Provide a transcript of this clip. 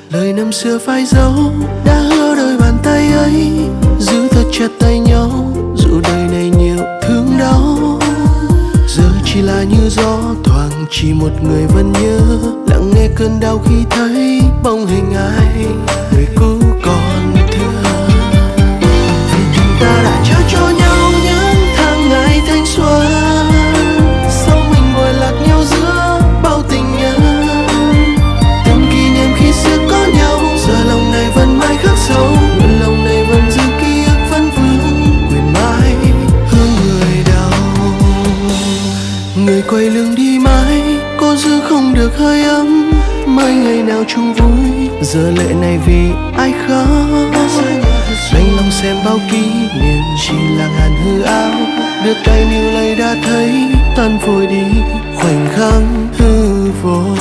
Lời năm xưa phai dấu đã hứa đôi bàn tay ấy giữ thật chặt tay nhau, dù đời này nhiều thương đau. Giờ chỉ là như gió thoảng, chỉ một người vẫn nhớ, lặng nghe cơn đau khi thấy bóng hình ai người cũ còn thương. Vì chúng ta đã trao cho nhau những tháng ngày thanh xuân, sau mình ngồi lạc nhau giữa bao tình nhớ. Từng kỷ niệm khi xưa có nhau, giờ lòng này vẫn mãi khắc sâu, nguyện lòng này vẫn giữ ký ức vẫn vương, nguyện mãi hướng người đau. Người quay lưng đi mãi, có giữ không được hơi ấm mới ngày nào chung vui. Giờ lệ này vì ai khóc, đành lòng xem bao kỷ niệm chỉ là ngàn hư áo. Đưa tay níu lấy đã thấy tan vội đi khoảnh khắc hư vô.